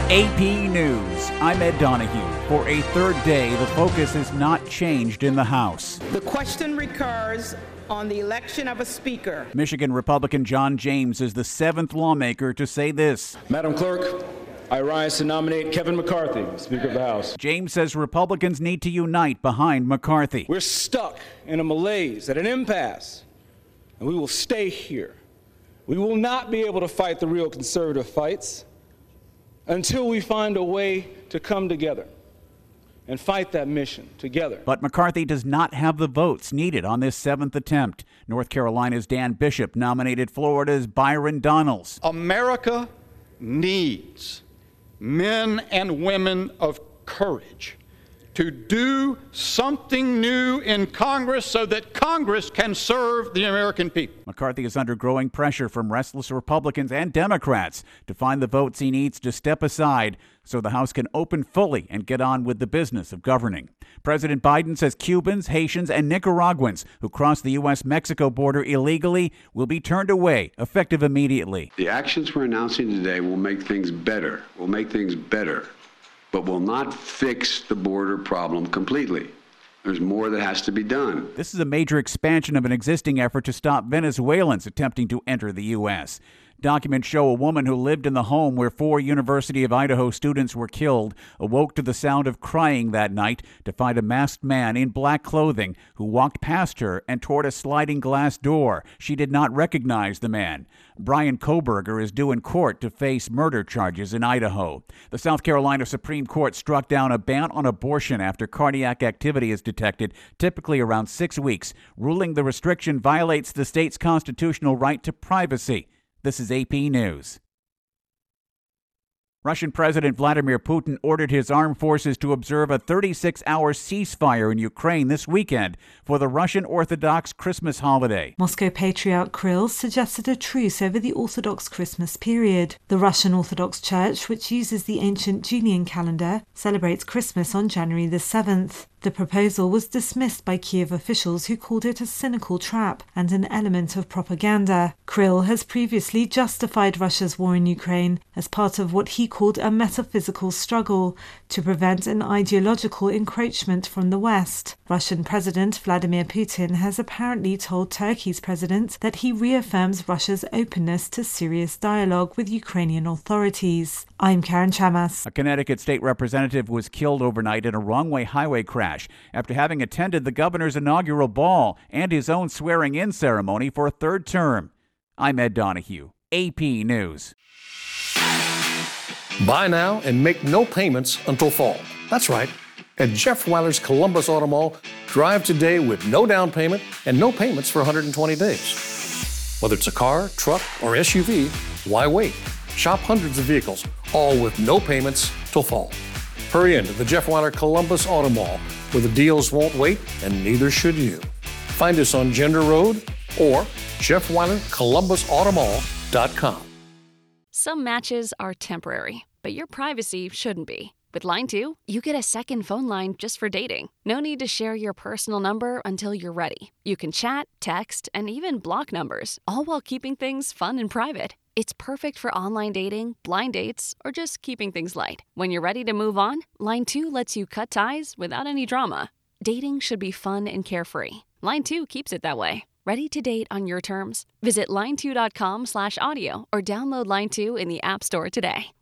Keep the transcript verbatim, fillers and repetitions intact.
A P News. I'm Ed Donahue. For a third day, the focus has not changed in the House. The question recurs on the election of a speaker. Michigan Republican John James is the seventh lawmaker to say this. Madam Clerk, I rise to nominate Kevin McCarthy, Speaker of the House. James says Republicans need to unite behind McCarthy. We're stuck in a malaise, at an impasse, and we will stay here. We will not be able to fight the real conservative fights until we find a way to come together and fight that mission together. But McCarthy does not have the votes needed on this seventh attempt. North Carolina's Dan Bishop nominated Florida's Byron Donalds. America needs men and women of courage to do something new in Congress so that Congress can serve the American people. McCarthy is under growing pressure from restless Republicans and Democrats to find the votes he needs to step aside so the House can open fully and get on with the business of governing. President Biden says Cubans, Haitians, and Nicaraguans who cross the U S Mexico border illegally will be turned away, effective immediately. The actions we're announcing today will make things better, will make things better, but will not fix the border problem completely. There's more that has to be done. This is a major expansion of an existing effort to stop Venezuelans attempting to enter the U S. Documents show a woman who lived in the home where four University of Idaho students were killed awoke to the sound of crying that night to find a masked man in black clothing who walked past her and toward a sliding glass door. She did not recognize the man. Brian Koberger is due in court to face murder charges in Idaho. The South Carolina Supreme Court struck down a ban on abortion after cardiac activity is detected, typically around six weeks, ruling the restriction violates the state's constitutional right to privacy. This is A P News. Russian President Vladimir Putin ordered his armed forces to observe a thirty-six hour ceasefire in Ukraine this weekend for the Russian Orthodox Christmas holiday. Moscow Patriarch Kirill suggested a truce over the Orthodox Christmas period. The Russian Orthodox Church, which uses the ancient Julian calendar, celebrates Christmas on January the seventh. The proposal was dismissed by Kiev officials who called it a cynical trap and an element of propaganda. Kirill has previously justified Russia's war in Ukraine as part of what he called a metaphysical struggle to prevent an ideological encroachment from the West. Russian President Vladimir Putin has apparently told Turkey's president that he reaffirms Russia's openness to serious dialogue with Ukrainian authorities. I'm Karen Chamas. A Connecticut state representative was killed overnight in a wrong-way highway crash after having attended the governor's inaugural ball and his own swearing-in ceremony for a third term. I'm Ed Donahue, A P News. Buy now and make no payments until fall. That's right. At Jeff Weiler's Columbus Auto Mall, drive today with no down payment and no payments for one hundred twenty days. Whether it's a car, truck, or S U V, why wait? Shop hundreds of vehicles, all with no payments till fall. Hurry into the Jeff Weiler Columbus Auto Mall, where the deals won't wait and neither should you. Find us on Gender Road or Jeff Weiler Columbus Auto Mall dot com. Some matches are temporary, but your privacy shouldn't be. With Line two, you get a second phone line just for dating. No need to share your personal number until you're ready. You can chat, text, and even block numbers, all while keeping things fun and private. It's perfect for online dating, blind dates, or just keeping things light. When you're ready to move on, Line two lets you cut ties without any drama. Dating should be fun and carefree. Line two keeps it that way. Ready to date on your terms? Visit line two dot com slash audio or download Line two in the App Store today.